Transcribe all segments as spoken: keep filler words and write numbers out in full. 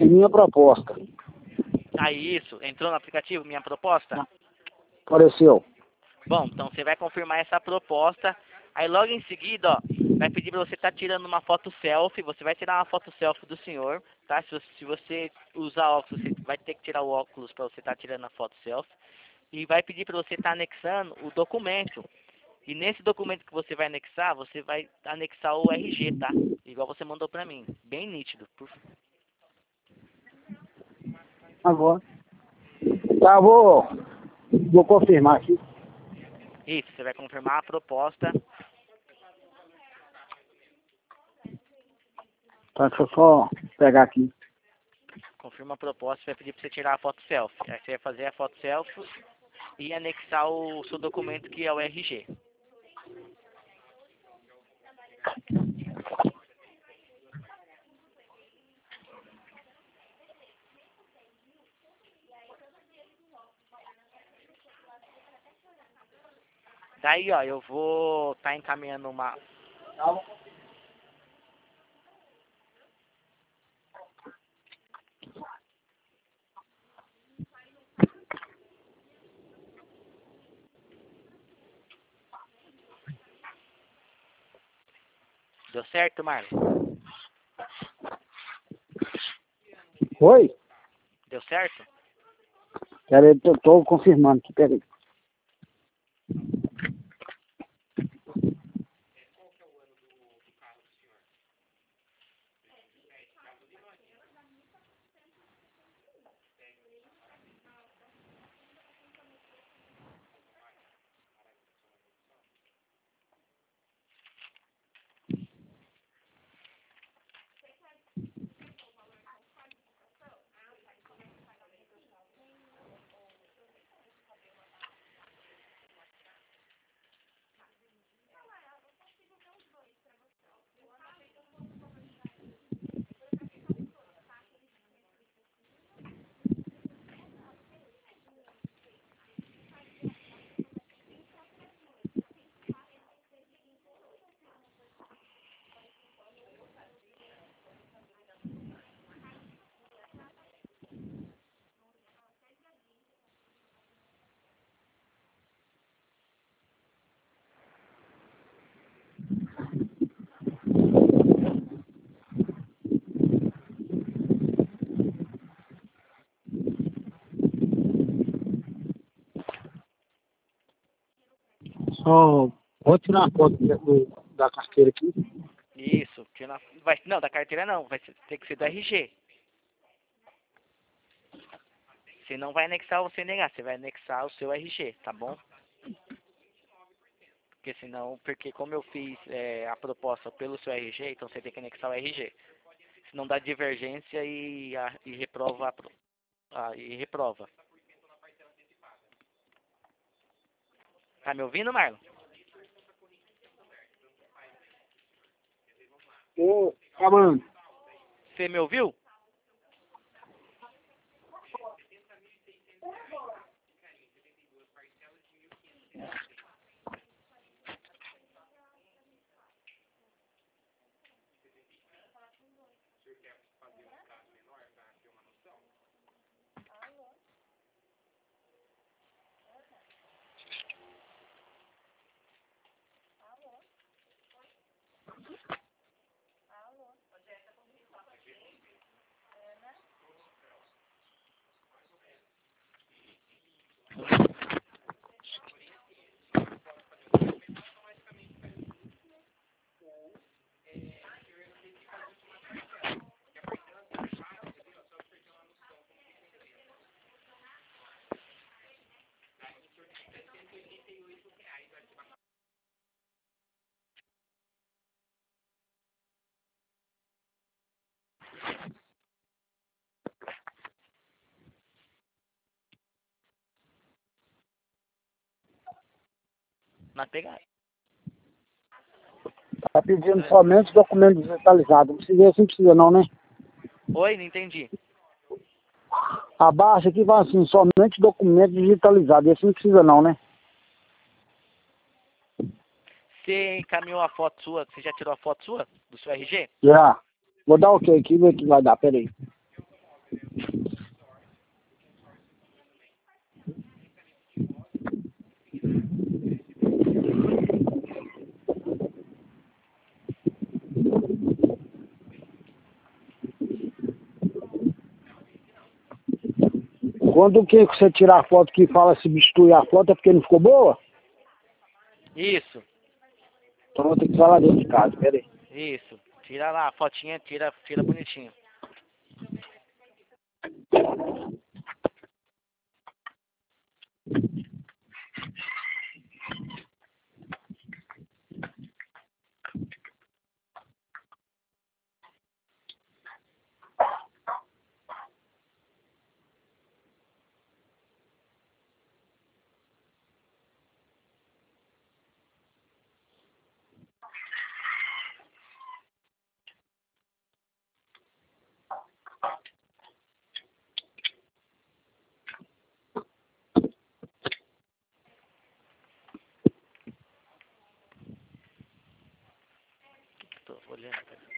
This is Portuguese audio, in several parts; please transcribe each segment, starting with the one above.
minha proposta. Ah, isso. Entrou no aplicativo, minha proposta? Apareceu. Bom, então você vai confirmar essa proposta. Aí logo em seguida, ó, vai pedir para você estar tirando uma foto selfie. Você vai tirar uma foto selfie do senhor, tá? Se você, se você usar óculos, você vai ter que tirar o óculos para você estar tirando a foto selfie. E vai pedir para você estar anexando o documento. E nesse documento que você vai anexar, você vai anexar o R G, tá? Igual você mandou para mim. Bem nítido. Por... Agora. Tá, vou, vou confirmar aqui. Isso, você vai confirmar a proposta. Tá, deixa eu só pegar aqui. Confirma a proposta, vai pedir para você tirar a foto selfie. Aí você vai fazer a foto selfie e anexar o seu documento que é o R G. Daí, ó, eu vou estar tá encaminhando uma... Deu certo, Marlon? Oi? Deu certo? Peraí, eu tô confirmando aqui, peraí. Só vou tirar uma foto do, da carteira aqui. Isso. Tira... Vai... Não, da carteira não. Vai ser... ter que ser do R G. Você não vai anexar o C N H, você vai anexar o seu R G, tá bom? Porque senão, porque como eu fiz é, a proposta pelo seu R G, então você tem que anexar o R G. Senão dá divergência e, a, e reprova a, pro- a, e reprova. Tá me ouvindo, Marlon? Ô, Camarão, Você me ouviu? Na pegada. tá pedindo somente documento digitalizado. Não precisa, assim precisa não, né? Oi, não entendi. Abaixo aqui vai assim, somente documento digitalizado. Esse não precisa não, né? Você encaminhou a foto sua, você já tirou a foto sua do seu R G? Já. Vou dar ok aqui, ver o que vai dar, peraí. Quando que você tirar a foto que fala substituir a foto é porque não ficou boa? Isso, Então vou ter que falar dentro de casa, peraí. isso. Tira lá a fotinha, tira, tira bonitinho. Tô olhando.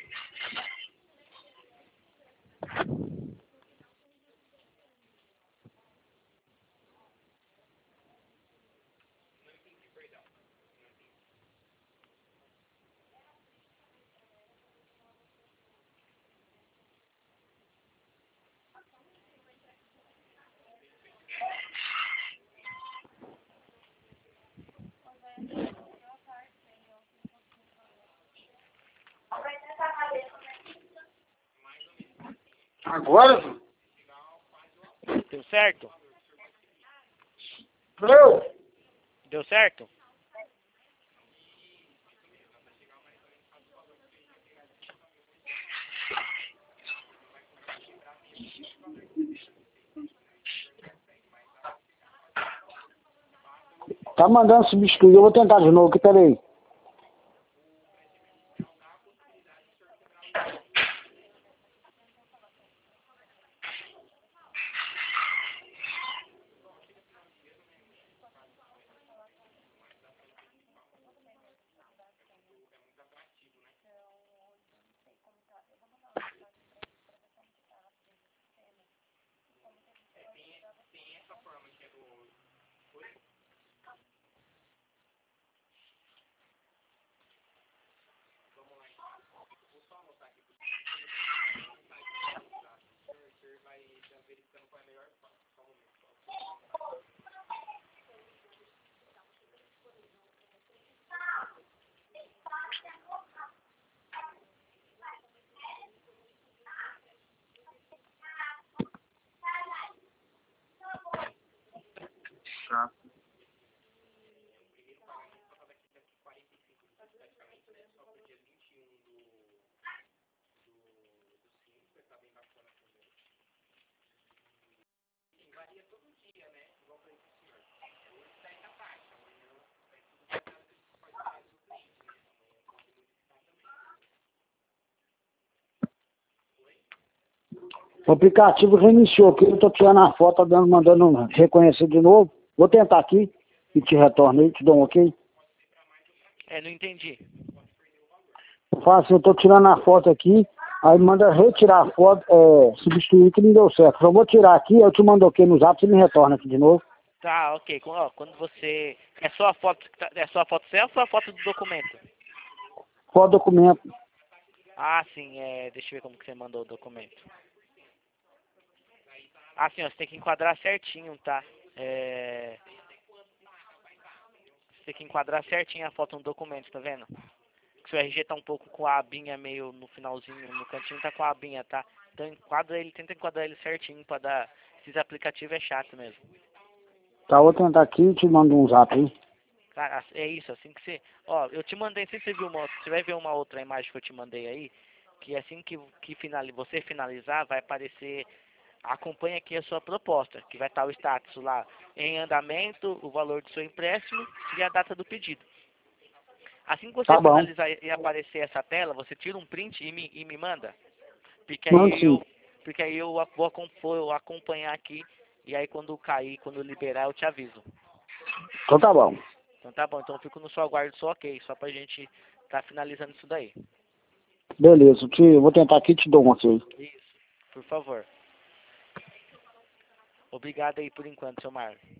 Agora, filho? Deu certo? Não. Deu certo? Tá mandando substituir, eu vou tentar de novo, que peraí. O aplicativo reiniciou aqui, eu tô tirando a foto, tá dando, mandando reconhecer de novo. Vou tentar aqui e te retorno aí, te dou um ok. É, não entendi. Eu falo assim, eu tô tirando a foto aqui, aí manda retirar a foto, é, substituir que não deu certo. Só vou tirar aqui, eu te mando ok no zap, você me retorna aqui de novo. Tá, ok. Qu- ó, Quando você... É só a foto, que tá- é só a foto selfie ou a foto do documento? Foto documento. Ah, sim, é... Deixa eu ver como que você mandou o documento. Ah, sim, ó, você tem que enquadrar certinho, tá? É... Você tem que enquadrar certinho a foto no documento, tá vendo? Que seu R G tá um pouco com a abinha meio no finalzinho, no cantinho tá com a abinha, tá? Então enquadra ele, tenta enquadrar ele certinho pra dar... Esses aplicativos é chato mesmo. Tá, eu vou tentar aqui e te mando um zap aí. Cara, é isso, assim que você... Ó, eu te mandei, não sei se você viu uma outra, você vai ver uma outra imagem que eu te mandei aí, que assim que, que finali, você finalizar, vai aparecer, acompanha aqui a sua proposta, que vai estar o status lá, em andamento, o valor do seu empréstimo e a data do pedido. Assim que você Tá bom. finalizar e aparecer essa tela, você tira um print e me, e me manda, porque Mando aí sim. eu, porque aí eu vou acom- vou acompanhar aqui, e aí quando cair, quando eu liberar, eu te aviso. Então tá bom. Então tá bom, então eu fico no seu aguardo só ok, só pra gente tá finalizando isso daí. Beleza, eu, te, eu vou tentar aqui e te dou um ok. Isso, por favor. Obrigado aí por enquanto, seu Marlon.